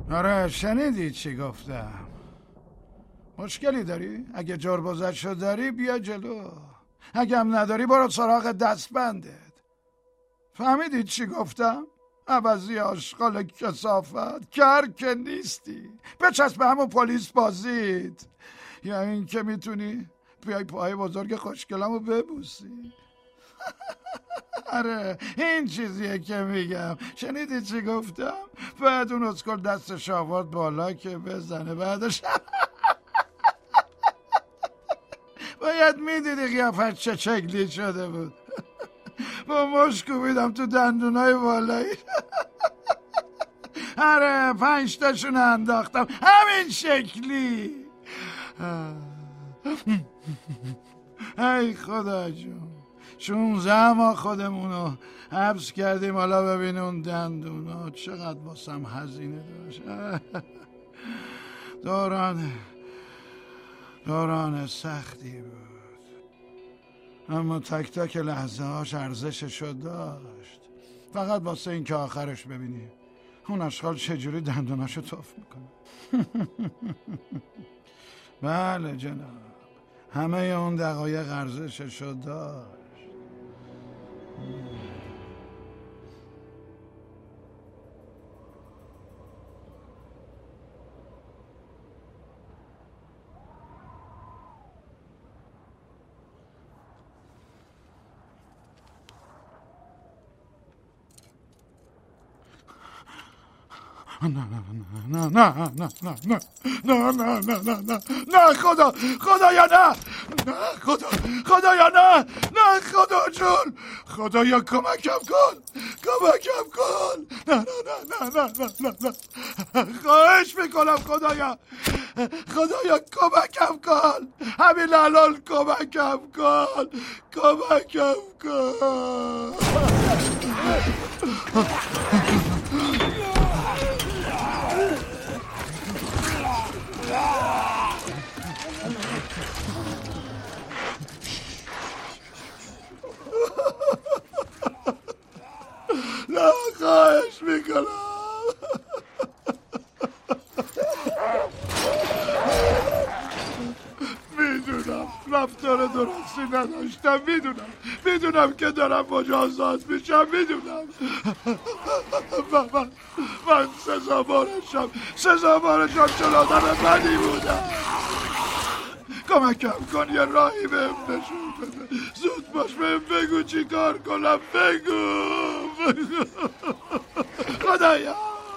آره شنیدی چی گفتم؟ مشکلی داری؟ اگه جربوزشو داری بیا جلو، اگه هم نداری برو سراغ دستبندت. فهمیدی چی گفتم؟ عوضی آشغال کثافت کر که نیستی، بچسب به همون پلیس بازید. یا این که میتونی بیای پای بزرگ خوشگلمو ببوسی. آره این چیزیه که میگم. شنیدی چی گفتم؟ بعد اون اسکل دستش آورد بالا که بزنه، بعدش باید میدیدی قیافت چه شکلی شده بود. با مشت کوبیدم تو دندونای بالایی. آره 5 تاشون انداختم همین شکلی. ای خدا جون، 16 ماه خودمونو حبس کردیم، حالا ببین اون دندونا چقدر واسم هزینه داشت. دوران سختی بود، اما تک تک لحظه هاش ارزششو داشت. فقط واسه این که آخرش ببینی اون اشغال چجوری دندوناشو توف میکنه. بله جناب، همه اون دقایق ارزششو داشت. نه خدایا نه خدایا نه خدا جون، خدایا کمکم کن نه خواهش میکنم خدایا کمکم کن، همین الان کمکم کن. نه خواهش میکنم. میدونم رفتار درستی نداشتم، میدونم که دارم مجازات میشم، میدونم. من سزاوارشم چون آدم بدی بودم. کمکم کن، یه راهی بهم نشون بده، زود باش بهم بگو چی کار کنم، بگو. خدایا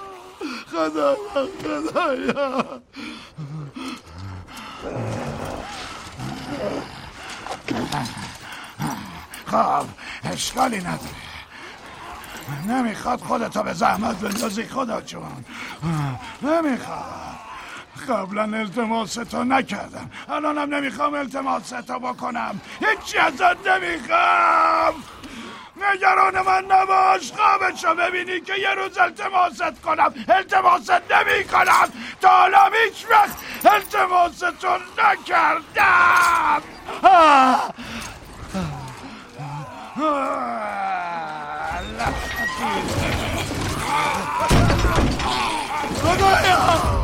خب اشکالی نداره، نمیخواد خودتو به زحمت بندازی خدا جون، نمیخواد. قبلا التماستو نکردم، الانم نمیخوام التماستو بکنم، هیچی ازت نمیخوام. نگران من نباش، خوابشو ببینی که یه روز التماست کنم. التماست نمی کنم، تا حالا هیچ وقت التماستو نکردم. خدایا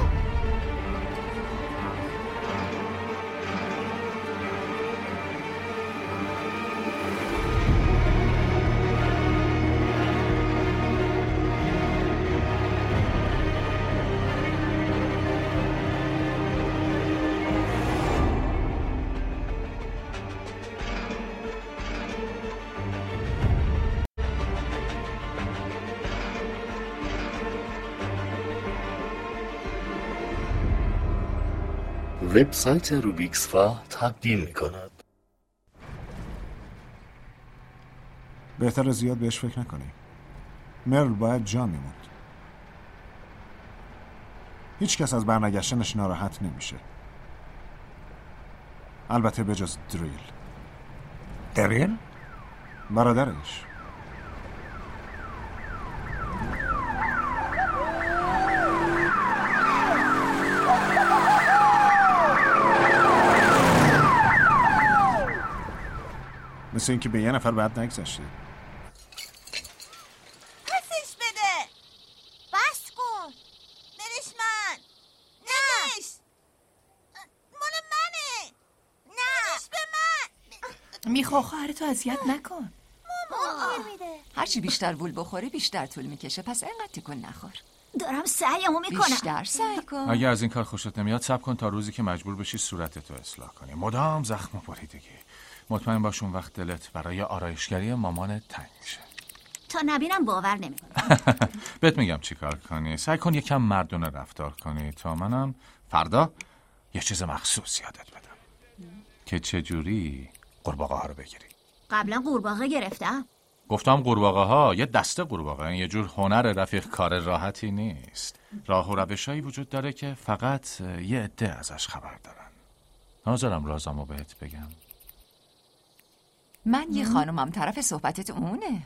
وبسایت روبیکسفا تقدیم می‌کند. بهتره زیاد بهش فکر نکنی. مرل باید جا میموند. هیچ کس از برنگشتنش ناراحت نمیشه، البته بجز دریل برادرش. مثل اینکه به یه نفر بعد نگذشته. پسش بده، بس کن، دلش میخوا خواهرتو اذیت نکن. هرچی بیشتر وول بخوری بیشتر طول میکشه، پس اینقدر تکون نخور. دارم سعیمو میکنم. بیشتر سعی کن. اگه از این کار خوشت نمیاد صبر کن تا روزی که مجبور بشی صورتتو اصلاح کنی. مدام زخم و بریدگی. مطمئن باش اون وقت دلت برای آرایشگری مامانت تنگ میشه. تا نبینم باور نمیکنم. بهت میگم چی کار کنی. سعی کن یکم مردونه رفتار کنی تا منم فردا یه چیز مخصوص یادت بدم که چجوری قورباغه ها رو بگیری. قبلا قورباغه گرفتم. گفتم قورباغه ها یه دسته قورباغه، این یه جور هنر رفیق، کار راحتی نیست. راه و روشایی وجود داره که فقط یه عده ازش خبر دارن. حاضرم رازمو بهت بگم. من یه خانومم، طرف صحبتت اونه.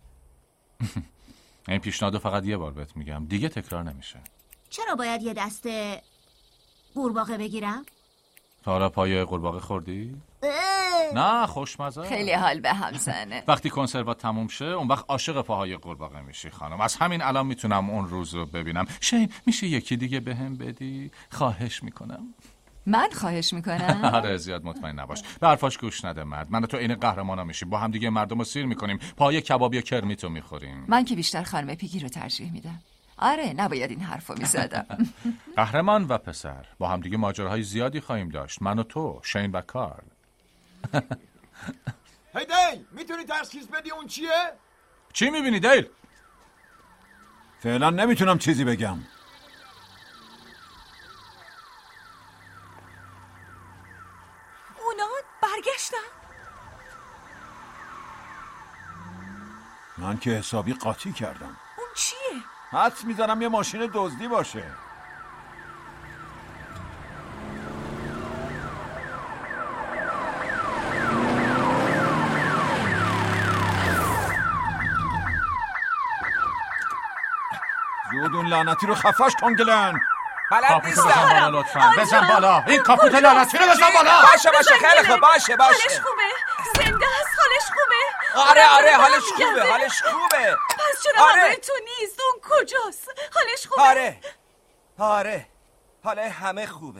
این پیشنهادو فقط یه بار بهت میگم، دیگه تکرار نمیشه. چرا باید یه دسته قورباغه بگیرم؟ تا حالا پای قورباغه خوردی؟ نه خوشمزه. خیلی حال به هم زنه. وقتی کنسروات تموم شه اون وقت عاشق پاهای قورباغه میشی خانم. از همین الان میتونم اون روز رو ببینم. شین میشه یکی دیگه بهم بدی؟ خواهش میکنم. من خواهش میکنم. آره زیاد مطمئن نباش. به حرفاش گوش نده مرد. من و تو عین قهرمانا میشیم، با هم دیگه مردم رو سیر میکنیم، پای کبابی و کرمیتو میخوریم. من که بیشتر خانم پیگی رو ترجیح میدم. آره نباید این حرفو میزدم. قهرمان و پسر با هم دیگه ماجراهای زیادی خواهیم داشت، من و تو، شین و کارل. هی دیل، میتونی تشخیص بدی اون چیه؟ چی میبینی دیل؟ فعلا نمیتونم چیزی بگم. اونا برگشتن. من که حسابی قاطی کردم. اون چیه؟ حدس میزنم یه ماشین دزدی باشه. زود اون لعنتی رو خفش کن گلن. بلد نیستم. بزن بالا لطفا. بزن بالا. این کاپوت لعنتی رو بزن بالا. باشه خیلی خوب. باشه حالش خوبه. زنده است. حالش خوبه. آره حالش خوبه. پس چرا همراه تو نیست؟ اون کجاست؟ حالش خوبه؟ آره حالا همه خوبه،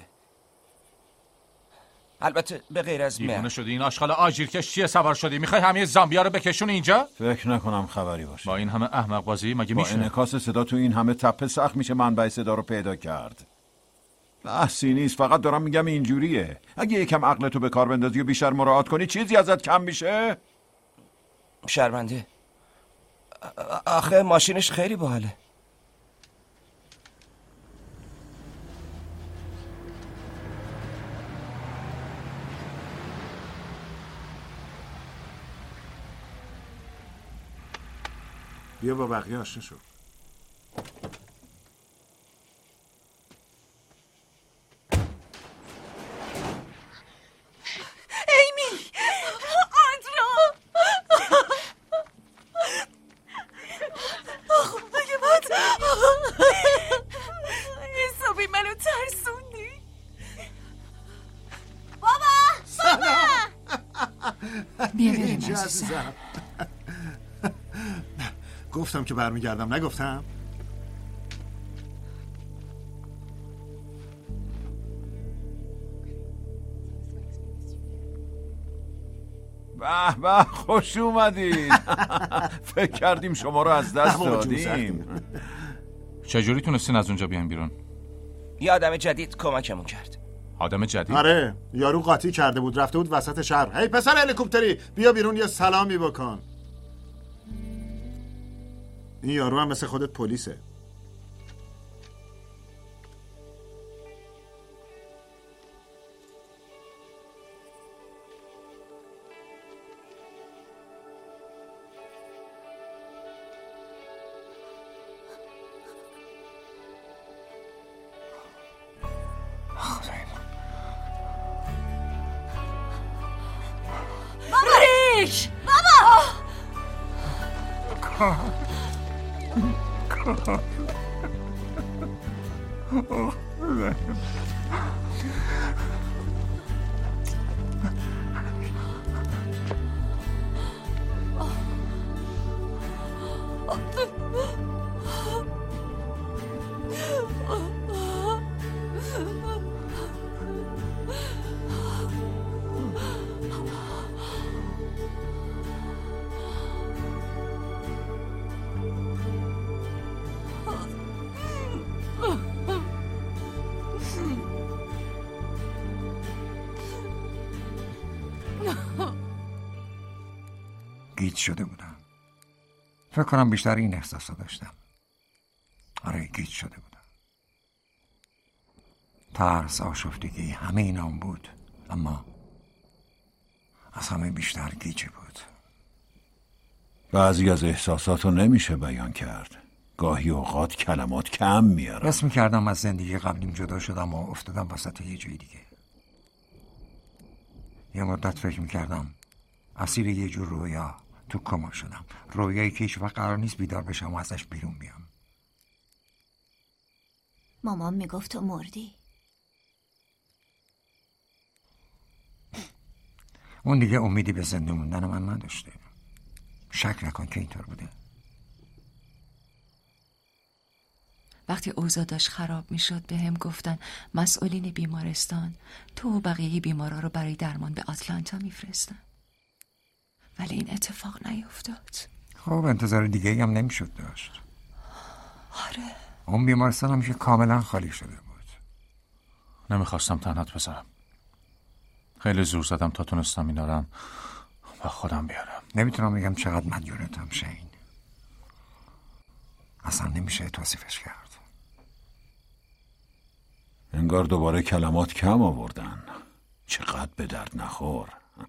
البته به غیر از دیوونه شدی؟ این آشغال آجیرکش چیه سوار شدی؟ میخوای همه زامبیا رو بکشون اینجا؟ فکر نکنم خبری باشه. با این همه احمق بازی مگه میشه؟ با انعکاس صدا تو این همه تپه سخت میشه منبع صدا رو پیدا کرد. بحثی نیست، فقط دارم میگم اینجوریه. اگه یکم عقلتو به کار بندازی و بیشتر مراعات کنی چیزی ازت کم میشه؟ شرمنده. آخه ماشینش خیلی باحاله. بیا با بقیه آشنا شو. ایمی، آندرا، خدای من، حسابی منو ترسوندی. بابا بیا بریم عزیزم. گفتم که برمیگردم، نگفتم؟ به به خوش اومدید. فکر کردیم شما رو از دست دادیم. چجوری تونستین از اونجا بیان بیرون؟ یه آدم جدید کمکمون کرد. آدم جدید؟ آره یارو قاطی کرده بود، رفته بود وسط شهر. هی پسر هلیکوپتری بیا بیرون یه سلامی بکن. این یارو هم مثل خودت پلیسه. ریش! بابا! گیج شده بودم. فکر کنم بیشتر این احساس داشتم. آره گیج شده بودم. ترس، آشفتگی، همه اینام بود، اما از همه بیشتر گیجی بود. بعضی از احساساتو نمیشه بیان کرد. گاهی اوقات کلمات کم میارن. حس میکردم از زندگی قبلیم جدا شدم و افتادم وسط یه جای دیگه. یه مدت فکر میکردم اسیر یه جور رویا تو کما شدم. رویایی که هیچ وقت قرار نیست بیدار بشم و ازش بیرون بیام. مامان میگفت تو مردی. اون دیگه امیدی به زنده موندن من نداشته. شک نکن که اینطور بوده. وقتی اوضاع داشت خراب میشد به هم گفتن مسئولین بیمارستان تو و بقیه بیمارا رو برای درمان به آتلانتا میفرستن، ولی این اتفاق نیفتاد. خب انتظار دیگه هم نمیشد داشت. آره. اون بیمارستان هم که کاملا خالی شده بود. نمیخواستم تنهات بذارم. خیلی زور زدم تا تونستم اینارم و خودم بیارم. نمیتونم بگم چقدر مدیونتم شین. اصلا نمیشه توصیفش کرد. انگار دوباره کلمات کم آوردن. چقدر به درد نخور.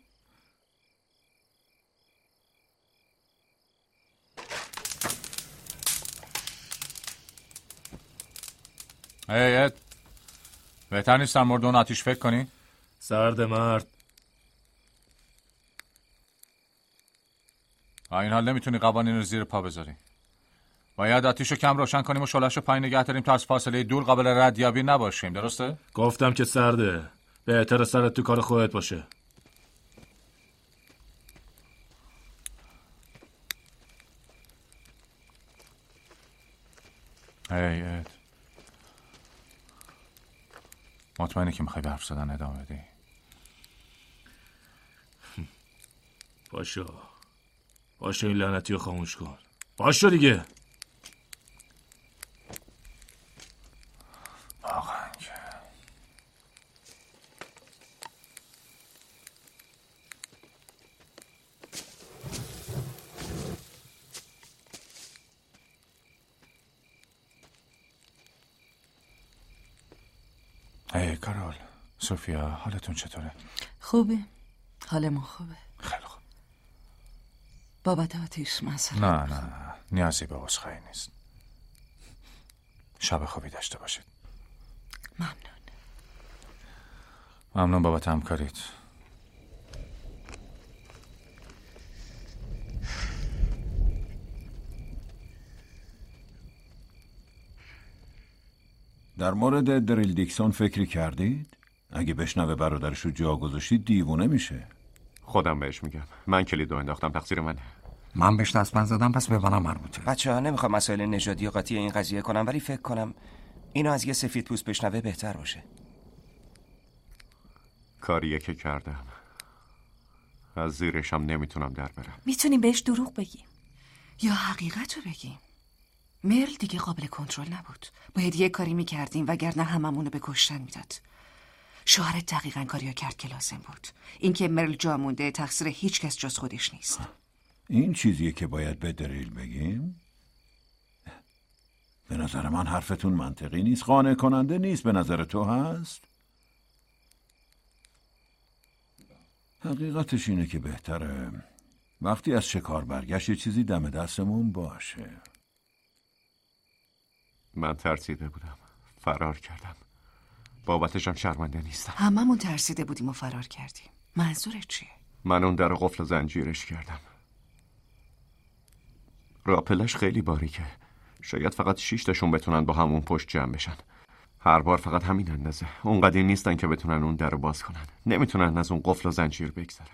اد بهتر نیست در مورد اون آتیش فکر کنی؟ سرد مرد. این حال نمیتونی قوانین رو زیر پا بذاری. باید آتیش رو کم روشن کنیم و شعله‌شو پایین نگه داریم تا از فاصله دور قابل ردیابی نباشیم. درسته؟ گفتم که سرده. بهتر سرت تو کار خودت باشه. اد مطمئنی که میخوای به حرف زدن ادامه بدی؟ باشو این لعنتی رو خاموش کن. باشو دیگه. واقعا که هی کارول، سوفیا، حالتون چطوره؟ خوبه. حال ما خوبه. خیلی خوب. بابت آتیش مثلا؟ نه نیازی به عذرخواهی نیست. شب خوبی داشته باشید. ممنون بابت همکاریت. در مورد دریل دیکسون فکری کردید؟ اگه بشنوه برادرش رو جا گذاشتید دیوونه میشه. خودم بهش میگم. من کلیدو انداختم، تقصیر منه. من بهش دستبند زدم، پس به منم مربوطه. بچه‌ها نمیخوام مسائل نژادی و قاطی این قضیه کنم، ولی فکر کنم اینو از یه سفید پوست بشنوه بهتر باشه. کاریه که کردم. از زیرشم نمیتونم در برم. میتونیم بهش دروغ بگیم یا حقیقت رو بگیم. مرل دیگه قابل کنترل نبود. باید یه کاری میکردیم وگرنه هممونو به کشتن میداد. شوهرت دقیقاً کاریا کرد که لازم بود. اینکه مرل جا مونده تقصیر هیچ کس جز خودش نیست. این چیزیه که باید به دریل بگیم؟ به نظر من حرفتون منطقی نیست، قانع کننده نیست. به نظر تو هست؟ حقیقتش اینه که بهتره وقتی از شکار برگشت یه چیزی دم دستمون باشه. من ترسیده بودم، فرار کردم. بابتشم شرمنده نیستم. هممون ترسیده بودیم و فرار کردیم. منظورت چیه؟ من اون در قفل زنجیرش کردم. راپلش خیلی باریکه. شاید فقط 6 تاشون بتونن با همون پشت جمع بشن. هر بار فقط همین اندازه. اون قدیم نیستن که بتونن اون در رو باز کنن. نمیتونن از اون قفل و زنجیر بگذرن.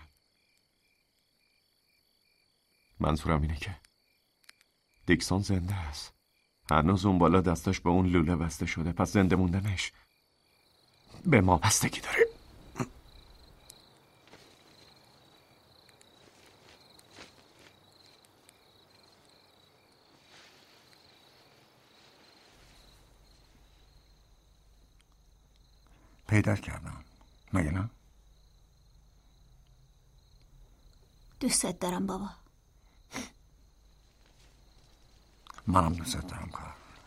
منظورم اینه که دیکسون زنده است. هنوز اون بالا دستاش به اون لوله بسته شده، پس زنده موندنش به ما بستگی داره. پیدا کردم، مگه نه؟ دوستت دارم بابا. منم دوست دارم کار.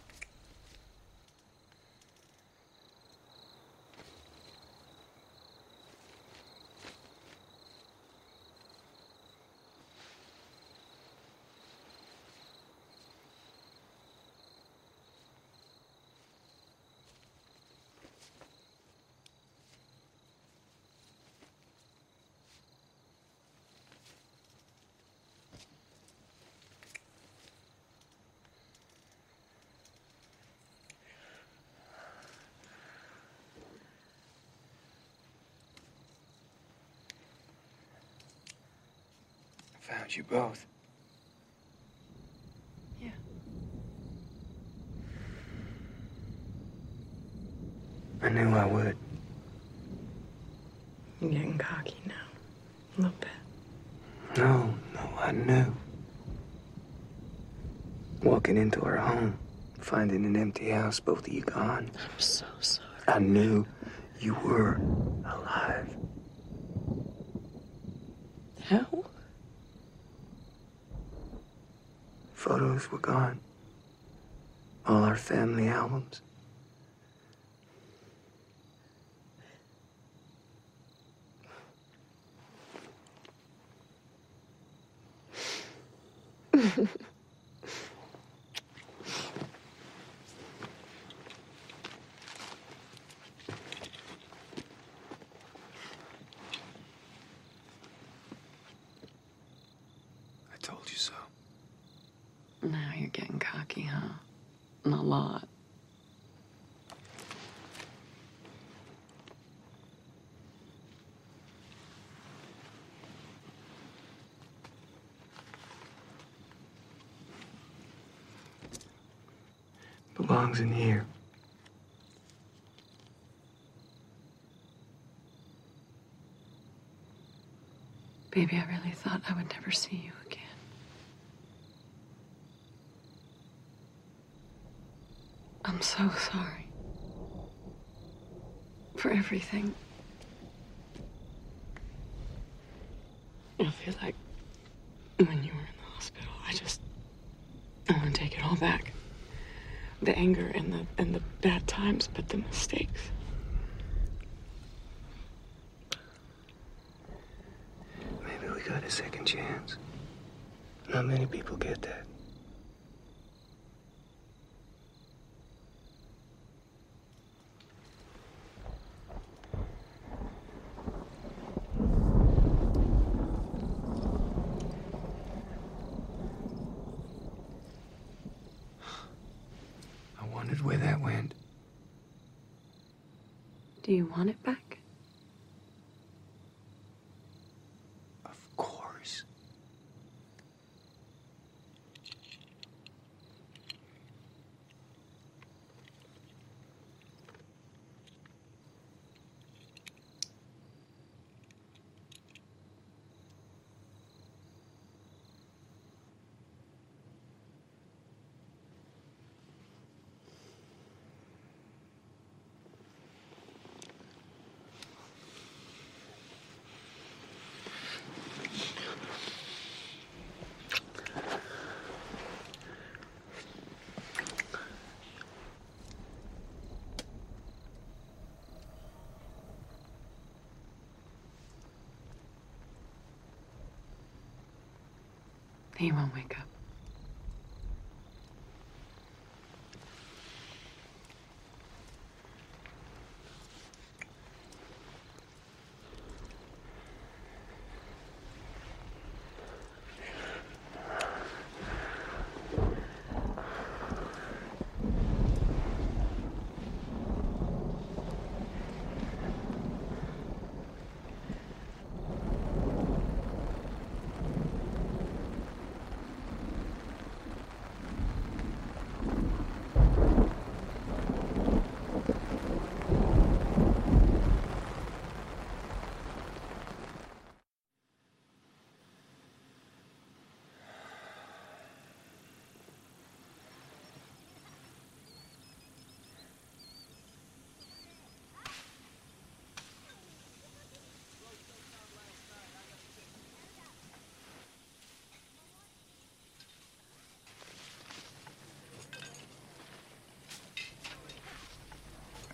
Found you both. Yeah. I knew I would. You're getting cocky now. A little bit. No, I knew. Walking into our home, finding an empty house, both of you gone. I'm so sorry. I knew you were alive. How? Photos were gone. All our family albums. I told you so. Now you're getting cocky, huh? A lot. Belongs in here. Baby, I really thought I would never see you again. I'm so sorry. For everything. I feel like when you were in the hospital, I want to take it all back. The anger and the bad times, but the mistakes. Maybe we got a second chance. Not many people get that. I wondered where that went. Do you want it back? Of course. He won't wake up.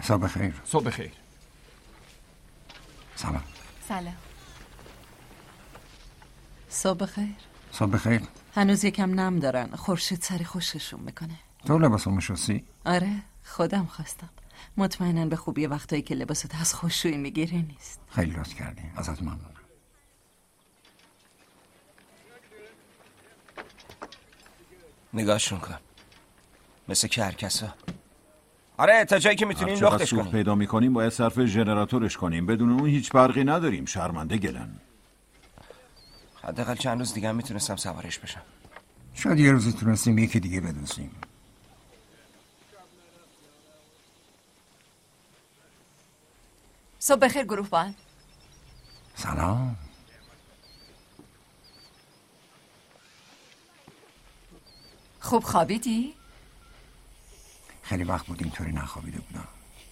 صبح خیر. صبح خیر. سلام. سلام. صبح خیر. صبح خیر. هنوز یکم نم دارن. خورشید سری خوششون میکنه. تو لباسو میشستی؟ آره خودم خواستم. مطمئنن به خوبی وقتایی که لباست از خوشویی میگیری نیست. خیلی لطف کردی. ازت ممنونم. نگاهشون کن مثل کرکسا. آره تا جایی که میتونیم لختش کنیم. پیدا میکنیم باید صرف ژنراتورش کنیم. بدون اون هیچ فرقی نداریم. شرمنده گلن. حداقل چند روز دیگه هم میتونستم سوارش بشم. شاید یه روزی تونستیم یکی دیگه بدوزیم. صبح بخیر گروه بان. سلام. خوب خوابیدی؟ خیلی وقت بود اینطوری نخوابیده بودم.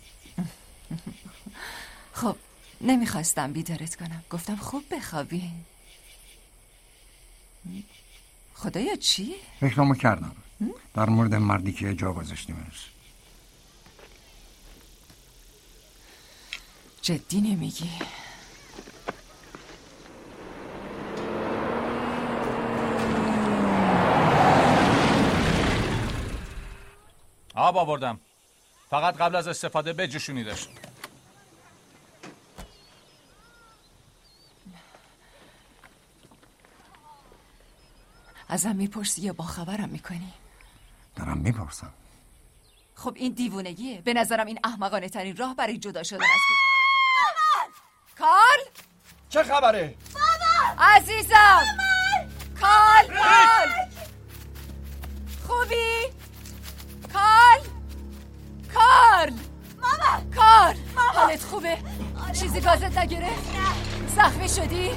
خب نمیخواستم بیدارت کنم. گفتم خوب بخوابی. خدایا چی؟ فکرامو کردم در مورد مردی که جا گذاشتیمش. جدی نمیگی؟ آب آوردم. فقط قبل از استفاده بجوشونیدش. ازم میپرسی یا باخبرم میکنی؟ دارم میپرسم. خب این دیوونگیه. به نظرم این احمقانه ترین راه برای جدا شدن از کارل. چه خبره؟ مامان عزیزم. کارل. خوبی؟ کارل. مامان. کارل حالت خوبه؟ چیزی گازت نگرفت؟ زخمی شدی؟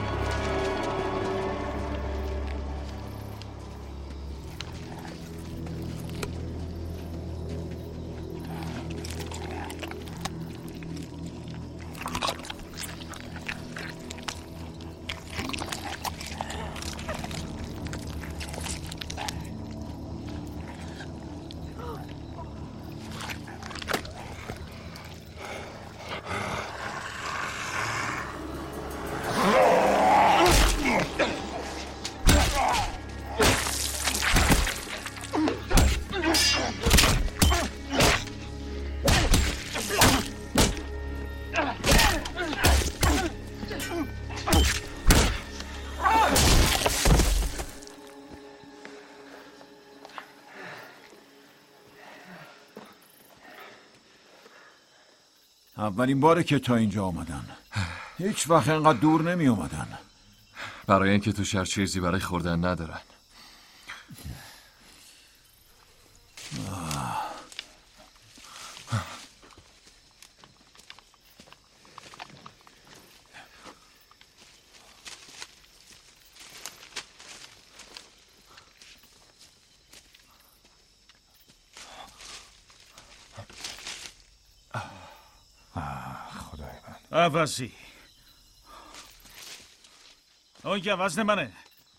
اولین باره که تا اینجا آمدن. هیچ وقت اینقدر دور نمی اومدن. برای اینکه تو شهر چیزی برای خوردن ندارن. عوضی اون که وزن منه.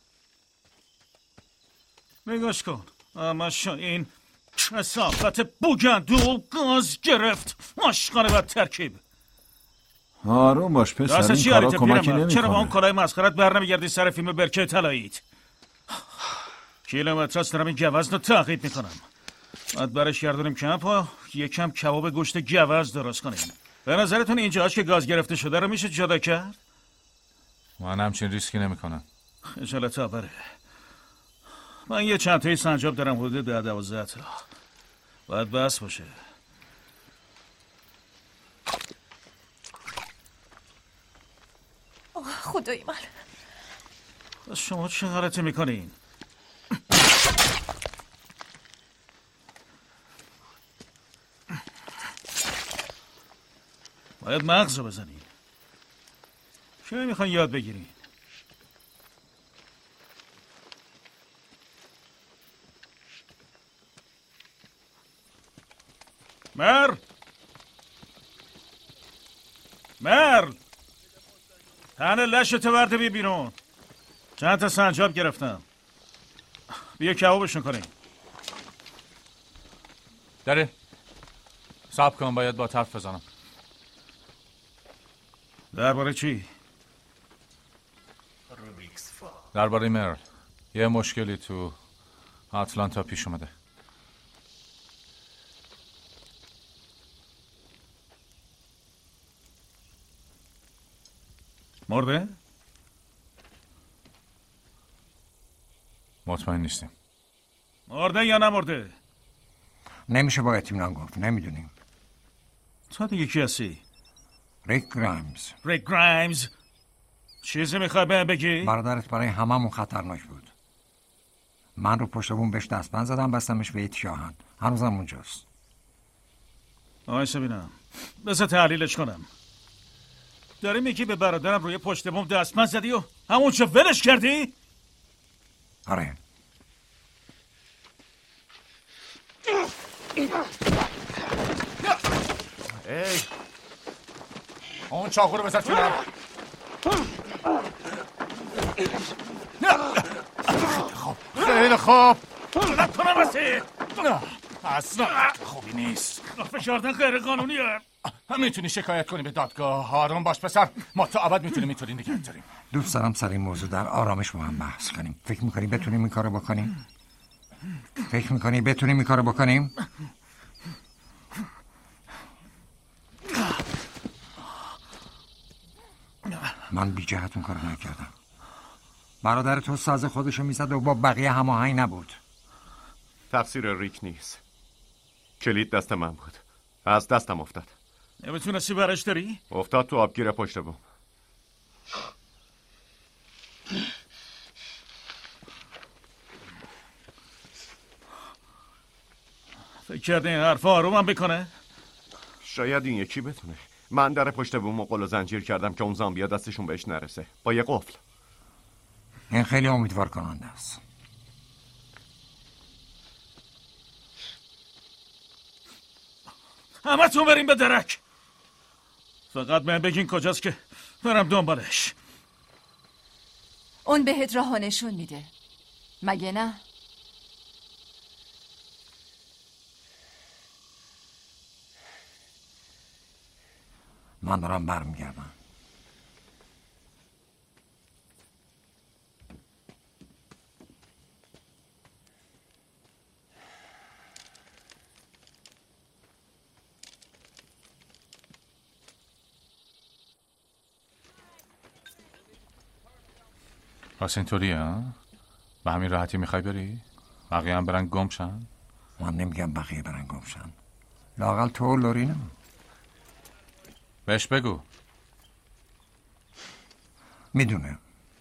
نگاش کن. اما این کثافت بوگندو گاز گرفت. مشقانه بد ترکیب. آروم باش پسر. این کارا کمکی نمی چرا با اون کارای مسخرت بر نمیگردی سر فیلم برکه طلاییت؟ کیلومتر است دارم این گوزن رو تعقیب میکنم. باید برش گردونیم کمپ و یکم کباب گوشت گوز درست کنیم. به نظرتون اینجاش که گاز گرفته شده رو میشه جدا کرد؟ من همچین ریسکی نمیکنم. خجالت آوره. من یه چند تایی سنجاب دارم حدود 10-12 تا. باید بس باشه. خدای من. شما چه غلطی میکنین؟ باید مغز رو بزنین. چه میخوان یاد بگیرین؟ مرل تن لشتو برده بی بیرون. چند تا سنجاب گرفتم. بیا کبابشون کنیم. داره صبر کن، باید با حرف بزنم. درباره چی؟ درباره مرل. یه مشکلی تو آتلانتا پیش اومده. مرده؟ مطمئن نیستیم. مرده یا نمرده؟ نمیشه با اطمینان گفت، نمیدونیم. تو دیگه کی هستی؟ ریک گرایمز. ریک گرایمز؟ چیزی میخوای بهم بگی؟ برادرت برای هممون خطرناک بود. من رو پشت بوم بهش دستبند زدم، بستمش به یه شاهن. هنوزم اونجاست. آیسا بینم، بذار تحلیلش کنم. داری میگی به برادرم روی پشت بوم دستبند زدی و همونجا ولش کردی؟ آره. ای اون چاقو رو بذار کنار. خب خیلی خوب. جلت کنم هستی؟ اصلا خوبی نیست. فشاردن غیر قانونیه. میتونی شکایت کنی به دادگاه. آروم باش پسر، ما تا ابد میتونیم اینطوری نگه داریم. دوست دارم سر این موضوع در آرامش با هم بحث کنیم. فکر میکنی بتونیم این کارو بکنیم؟ فکر میکنی بتونیم این کارو بکنیم؟ من بی جهت اون کارو نکردم. برادر تو ساز خودشو میزد و با بقیه هماهنگ نبود. تقصیر ریک نیست. کلید دست من بود. از دستم افتاد. نمیتونستی برش داری؟ افتاد تو آبگیر پشت بوم. فکر کرده این حرف آرومم بکنه؟ شاید این یکی بتونه. من در پشت بوم و قل و زنجیر کردم که اون زامبیا دستشون بهش نرسه با یه قفل. این خیلی امیدوار کننده است. همه تون بریم به درک. فقط من بگین کجاست که برم دنبالش. اون بهت راه نشون میده، مگه نه؟ من دارم برمیگردم. پس اینطوریه ها؟ به همین راحتی میخوای بری؟ بقیه هم برن گم شن؟ من نمیگم بقیه برن گم شن. لااقل تو و لورینا. بهش بگو. میدونه.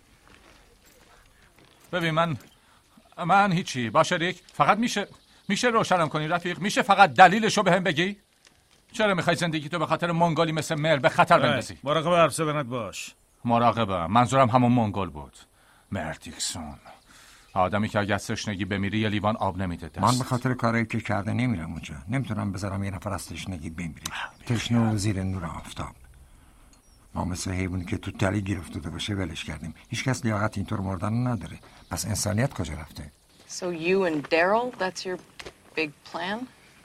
ببین من هیچی. باشه ریک، فقط میشه روشنم کنی رفیق؟ میشه فقط دلیلشو بهم بگی؟ چرا میخوای زندگی تو به خاطر منگولی مثل مر به خطر بندازی؟ مراقب حرف زدنت باش. مراقبه. منظورم همون منگول بود. مر دیکسون، آدمی که اگه از تشنگی بمیری یه لیوان آب نمیده دست. من به خاطر کارایی که کرده نمیرم اونجا. نمیتونم بذارم یه نفر از تشنگی بمیره. تشنه و زیر نور آفتاب. ما مثل حیوانی که تو تلی گیر افتاده باشه ولش کردیم. هیچ کس لیاقت اینطور مردن نداره. پس انسانیت کجا رفته؟ So you and Daryl, that's your big plan?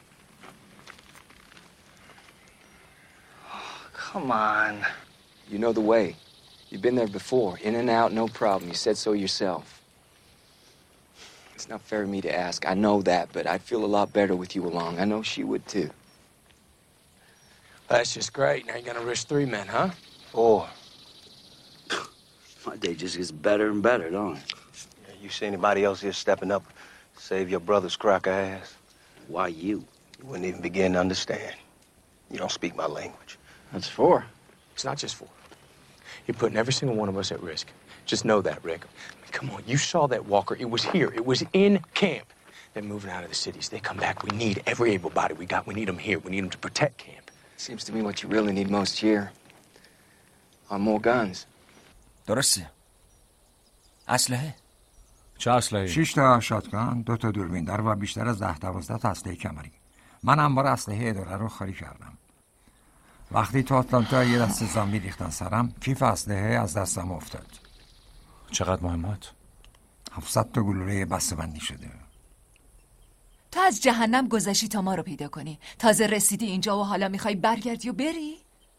Oh, come on. You know the way. You've been there before. In and out, no problem. You said so yourself. It's not fair of me to ask. I know that, but I'd feel a lot better with you along. I know she would too. That's just great. Now you're gonna risk 3 men, huh? 4. My day just gets better and better, don't it? Yeah, you see anybody else here stepping up to save your brother's cracker ass? Why you? You wouldn't even begin to understand. You don't speak my language. That's 4. It's not just 4. You're putting every single one of us at risk. Just know that, Rick. I mean, come on, you saw that walker. It was here. It was in camp. They're moving out of the cities. They come back. We need every able body we got. We need them here. We need them to protect camp. Seems to me what you really need most here are more guns. درسته. اسلحه. چه اسلحه‌ای؟ 6 تا شاتگان، 2 تا دوربیندار و بیشتر از 10-12 تا اسلحه کمری. من انبار اسلحه اداره رو خالی کردم. وقتی تو آتلانتا یه دسته زامبی ریختن سرم، کیف اسلحه از دستم افتاد. چقدر مهمت؟ 700 تا گلوله بسته بندی شده. تو از جهنم گذشتی تا ما رو پیدا کنی. تازه رسیدی اینجا و حالا میخوای برگردی و بری؟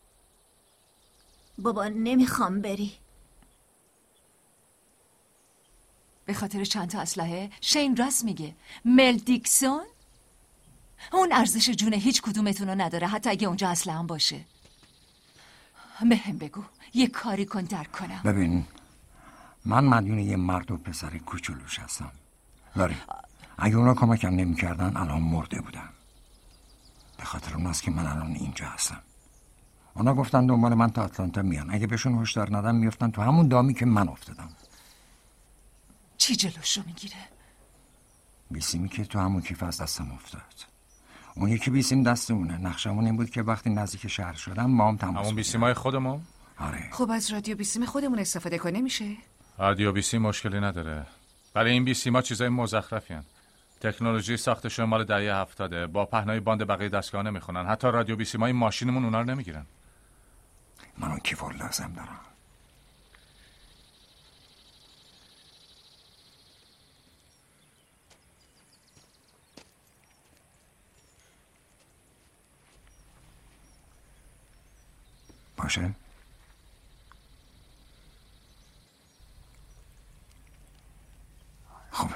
بابا نمیخوام بری. به خاطر چند تا اسلحه؟ شین راست میگه. مل دیکسون اون ارزش جون هیچ کدومتون رو نداره، حتی اگه اونجا اسلحه هم باشه. بهم بگو یه کاری کن درک کنم. ببین من مدیون یه مرد و پسر کوچولوش هستم. لاری اگه اونا کمکم نمی‌کردن الان مرده بودم. به خاطر اوناست که من الان اینجا هستم. اونا گفتن دنبال من تا آتلانتا میان. اگه بهشون هشدار ندم میافتن تو همون دامی که من افتادم. چی جلوشو میگیره؟ بیسیمی که تو همون کیف از دستم افتاد. اون یکی بیسیم دست اونه. نقشمون این بود که وقتی نزدیک شهر شدم با هم تماس همون بیسیمای خودمون؟ آره. خب از رادیو بیسیم خودمون استفاده کنه میشه؟ رادیو بیسیم مشکلی نداره. ولی این بیسیما چیزای مزخرفی هن. تکنولوژی ساختشون مال دهه 70 با پهنای باند بقیه دستگاه نمیخونن. حتی رادیو بیسیمای ماشینمون اونا رو نمیگیرن. من اون کیف رو لازم دارم. باشه؟ خب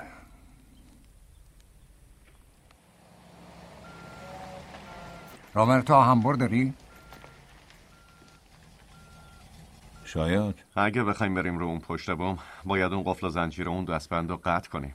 رامر تو همبر داری؟ شاید. اگه بخوایم بریم رو اون پشت بوم باید اون قفل و زنجیر اون دستبند رو قطع کنیم.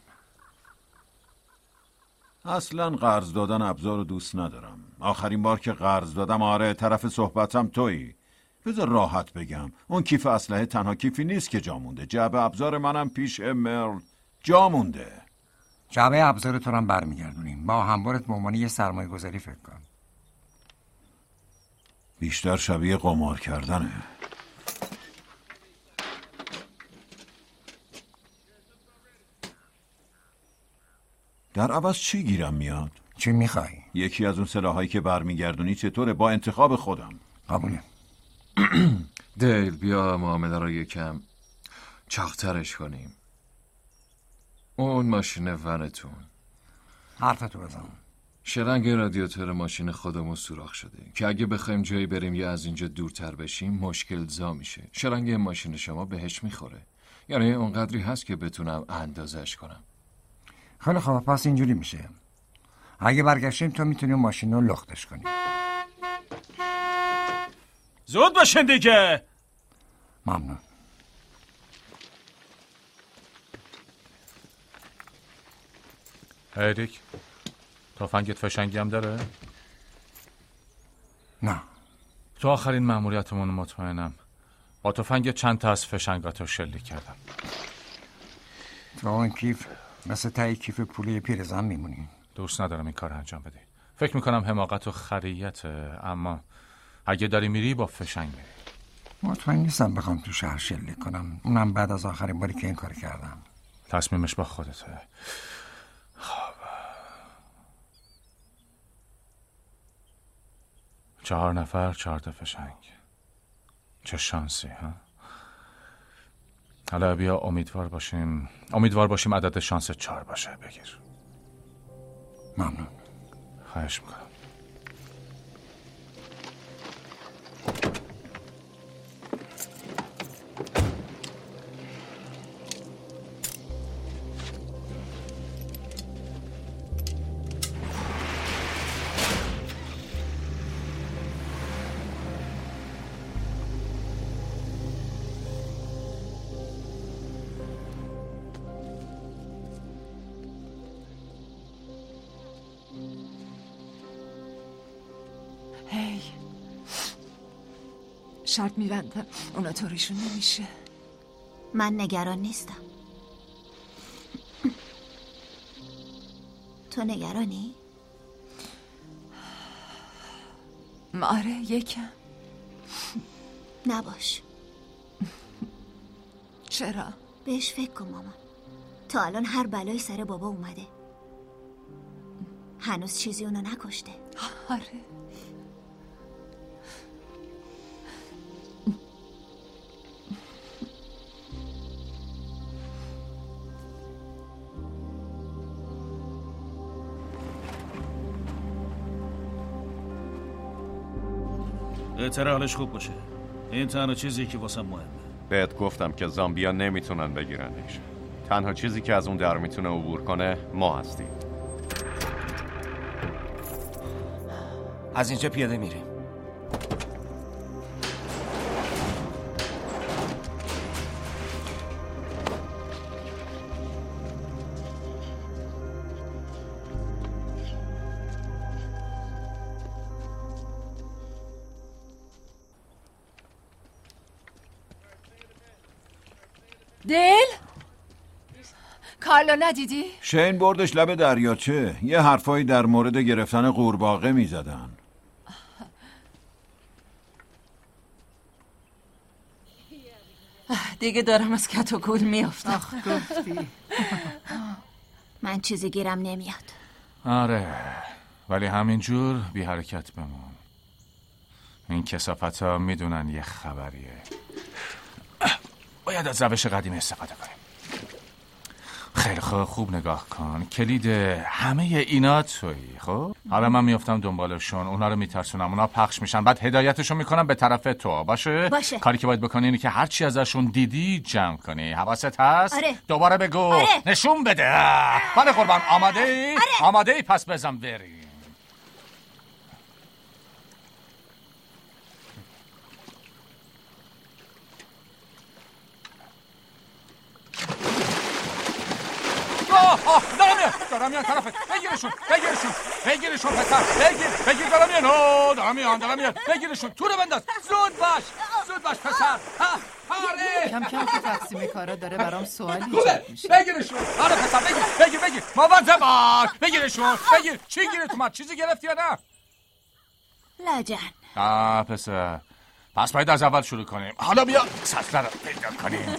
اصلا قرض دادن ابزار رو دوست ندارم. آخرین بار که قرض دادم آره طرف صحبتم تویی. بذار راحت بگم اون کیف اسلحه تنها کیفی نیست که جا مونده. جعبه ابزار منم پیش مرل جا مونده. جعبه ابزار تو هم برمیگردونیم. با همبارت به عنوان یه سرمایه گذاری فکر کن. بیشتر شبیه قمار کردنه. در عوض چی گیرم میاد؟ چی میخوای؟ یکی از اون سلاحایی که برمیگردونی چطوره؟ با انتخاب خودم. قبوله. دیل بیا معامله رو یکم چاقترش کنیم. اون ماشین ونتون حرفتو بزن. شرنگ رادیاتور ماشین خودمون سوراخ شده که اگه بخوایم جایی بریم یا از اینجا دورتر بشیم مشکل زا میشه. شرنگ ماشین شما بهش میخوره، یعنی اونقدری هست که بتونم اندازش کنم. خیلی خوب پس اینجوری میشه. اگه برگشتیم تو میتونی ماشین رو لختش کنی. زود باشین دیگه. ممنون. هیریک تفنگت فشنگی هم داره؟ نه. تو آخرین مأموریتمون مطمئنم با تفنگ چند تا از فشنگاتو شلیک کردم. تو اون کیف مثل تایی کیف پولی پیرزن میمونی. دوست ندارم این کار انجام بدی. فکر میکنم حماقت و خریته، اما اگه داری میری با فشنگ میری. مطمئن نیستم بخوام تو شهر شلیک کنم، اونم بعد از آخرین باری که این کار کردم. تصمیمش با خودته. خب 4 نفر 4 تا فشنگ. چه شانسی ها. حالا بیا امیدوار باشیم عدد شانس 4 باشه. بگیر. ممنون. خواهش میکنم. هی شرط میبندم اونا طوریشون نمیشه. من نگران نیستم. تو نگرانی؟ آره یکم. نباش. چرا؟ بهش فکر کن مامان. تا الان هر بلایی سر بابا اومده، هنوز چیزی اونو نکشته. آره. بهتره حالش خوب باشه. این تنها چیزی که واسم مهمه. بهت گفتم که زامبیا نمیتونن بگیرنش. تنها چیزی که از اون در میتونه عبور کنه ما هستیم. از اینجا پیاده میریم. دل؟ کارلو ندیدی؟ شین بردش لب دریاچه. یه حرفایی در مورد گرفتن قورباغه میزدن. دیگه دارم از کت و کول میافتم. گفتی من چیزی گیرم نمیاد. آره ولی همینجور بی حرکت بمون. این کثافت ها میدونن یه خبریه. باید از روش قدیمی استفاده کنیم. خیلی خوب نگاه کن. کلید همه اینا تویی. خب حالا من میافتم دنبالشون، اونا رو میترسونم، اونا پخش میشن، بعد هدایتشون میکنم به طرف تو. باشه؟ کاری که باید بکنی اینه که هرچی ازشون دیدی جمع کنی. حواست هست؟ آره. دوباره بگو. نشون بده. من قربان آماده ای؟ آماده ای؟ پس بزن بریم. دارم میان طرفت. بگیرشون پسر. بگیر دارم میان. بگیرشون. تو رو بنداز. زود باش پسر. آره کم کم که تقسیم کارا داره برام سوالی ایجاد میشه. بگیرشون. آره پسر بگیر. مواظب باش. بگیرشون. چی گیرت اومد؟ چیزی گرفتی یا نه؟ لجن. پسر پس باید از اول شروع کنیم. حالا بیا سطل رو پیدا کنیم.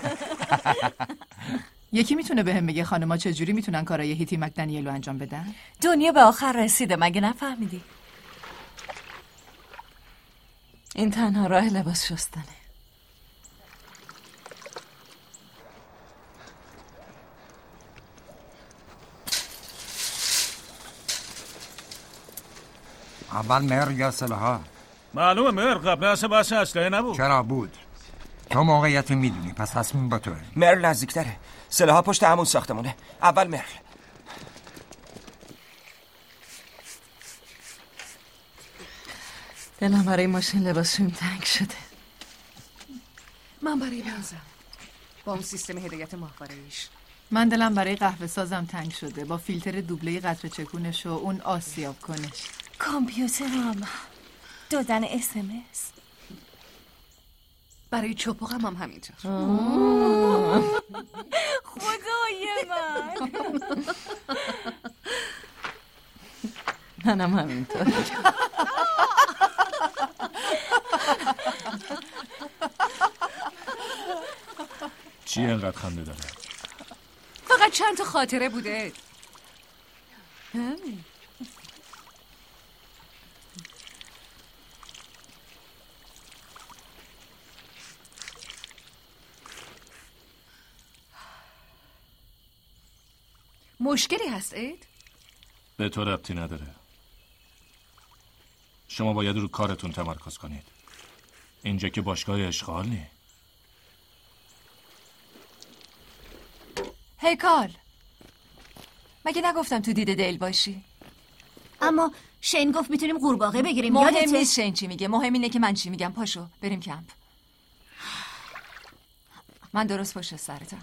یکی میتونه بهم بگه خانما چجوری میتونن کارای هیتی مکدنیلو انجام بدن؟ دنیا به آخر رسیده، مگه نفهمیدی؟ این تنها راه لباس شستنه. اول مهر یا سلاحا؟ معلومه مهر قبل از بحث اسلحه نبود. چرا بود؟ تو موقعیت میدونی، پس تصمیم با توه. مهر نزدیکتره. سلاحا پشت همون ساختمونه. اول مهر. دلم برای ماشین لباسشون تنگ شده. من برای بنزم با اون سیستم هدایت ماهواره‌ایش. من دلم برای قهوه سازم تنگ شده با فیلتر دوبله قطره چکونش و اون آسیاب کنش. کامپیوترم دادن SMS. برای چپاقم هم همینطور. خدای منم همینطور. چی اینقدر خنده داره؟ فقط چند تا خاطره بوده. همین. مشکلی هست اید؟ به تو ربطی نداره. شما باید رو کارتون تمرکز کنید. اینجا که باشگاه اشغال نی. هی کارل، مگه نگفتم تو دیده دیل باشی؟ اما شین گفت میتونیم قورباغه بگیریم. مهم نیست شین چی میگه، مهم اینه که من چی میگم. پاشو بریم کمپ. من درست پشت سرتم.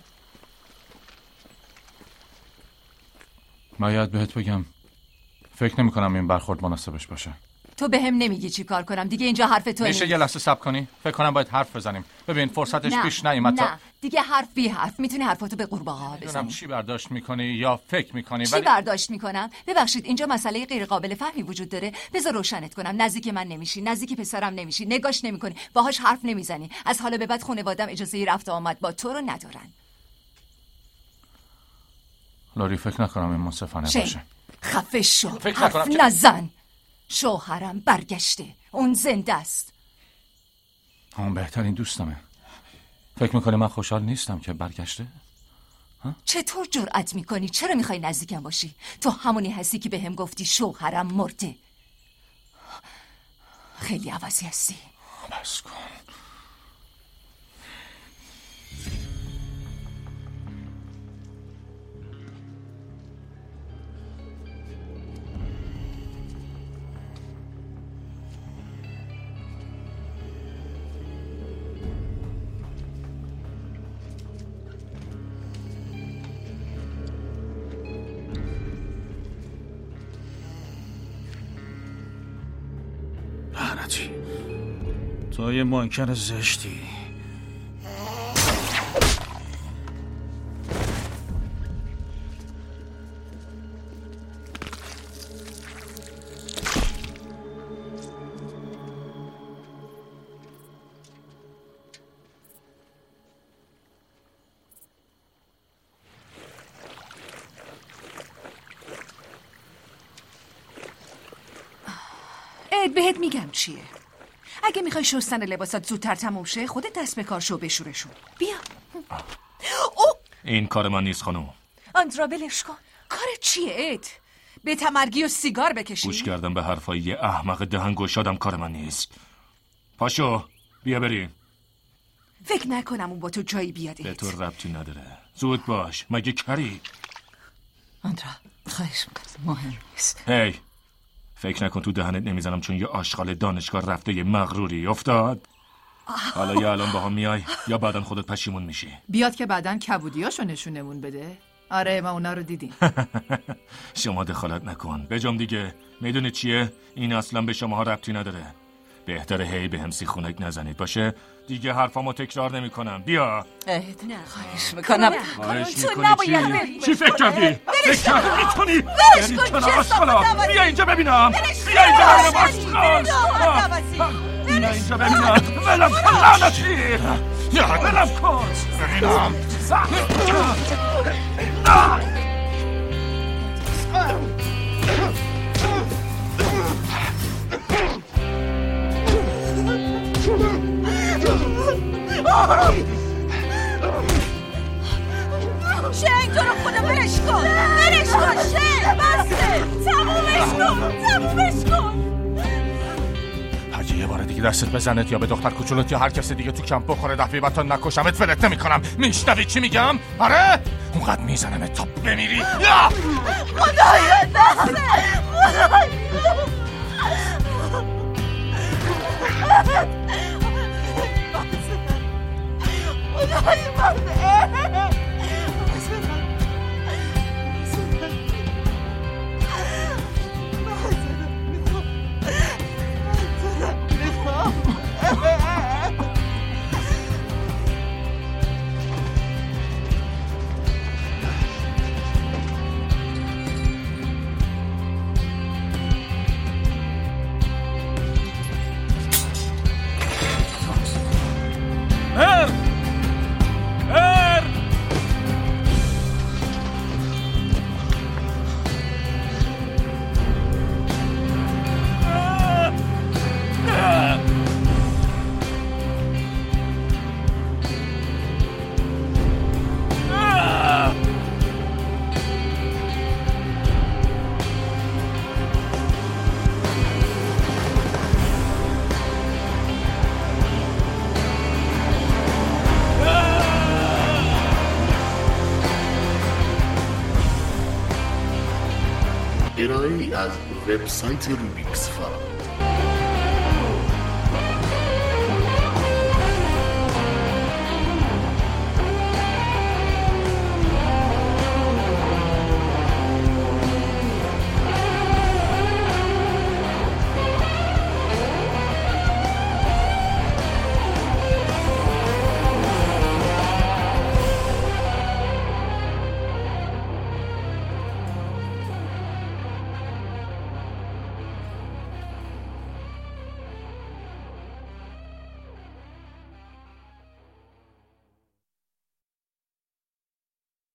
باید بهت بگم فکر نمی کنم این برخورد مناسبش باشه. تو به هم نمیگی چی کار کنم دیگه. اینجا حرف تو میشه یه لحظه صبر کنی؟ فکر کنم باید حرف بزنیم. ببین فرصتش پیش نیومد. نه دیگه حرف بی حرف. میتونی حرفاتو به قورباغه‌ها بزنی. چی برداشت میکنی یا فکر میکنی؟ چی برداشت میکنم؟ ببخشید اینجا مسئله غیر قابل فهمی وجود داره. بذار روشنت کنم. نزدیک من نمیشی، نزدیک پسرم نمیشی، نگاش نمیکنی، باهاش حرف نمیزنی. از حالا به بعد خانواده‌ام اجازه رفت و آمد با تو رو ندارن. لوری فکر نکنم این منصفانه باشه. خفه شو. حرف نزن. شوهرم برگشته. اون زنده است. اون بهترین دوستمه. فکر میکنی من خوشحال نیستم که برگشته؟ چطور جرأت میکنی؟ چرا میخوای نزدیکم باشی؟ تو همونی هستی که بهم گفتی شوهرم مرده. خیلی عوضی هستی. بس کن. لعنتی، تو یه مانکن زشتی. بهت میگم چیه. اگه میخوای شستن لباسات زودتر تموم شه، خودت دست به کار شو، بشورشون. بیا. این کار من نیست خانم. آندرا ولش کن. کار چیه اد؟ به تمرگی و سیگار بکشی؟ گوش کردم به حرفای یه احمق دهن گشادم کار من نیست. پاشو بیا بریم. فکر نکنم اون با تو جایی بیاد. به تو ربطی نداره. زود باش، مگه کری؟ آندرا خواهش میکنم، مهم نیست. هی فکر نکن تو دهنت نمیزنم چون یه آشغال دانشگاه رفته یه مغروری افتاد. حالا یا الان با هم میای یا بعدن خودت پشیمون میشی. بیاد که بعدن کبودیاشو نشونمون بده. آره ما اونا رو دیدیم. شما دخالت نکن. بجام دیگه. میدونی چیه؟ این اصلا به شماها ربطی نداره. بهتره هی به هم سیخونک نزنید باشه؟ دیگه حرفامو تکرار نمی کنم. بیا. نه خواهش میکنم. خواهش میکنی چی فکر کردی؟ فکر کردی میتونی؟ بری کنار آشغالا. بیا اینجا ببینم. بیا اینجا ببینم آشغال. بیا اینجا ببینم. ولم کن لعنتی. ولم کن. ببینم. شنگ تو رو خدا برش کن. برش کن شنگ. بسته. تمومش کن. اگه یه بار دیگه دستت بزنت یا به دختر کوچولت یا هر کس دیگه تو کمپ بخوره دفعه بعد تا نکشمت ولت نمی‌کنم. میشنوی چی میگم؟ آره؟ اونقدر میزنمت تا بمیری. یا خدایا دسته. ارائه‌ای از وبسایت روبیکس فا.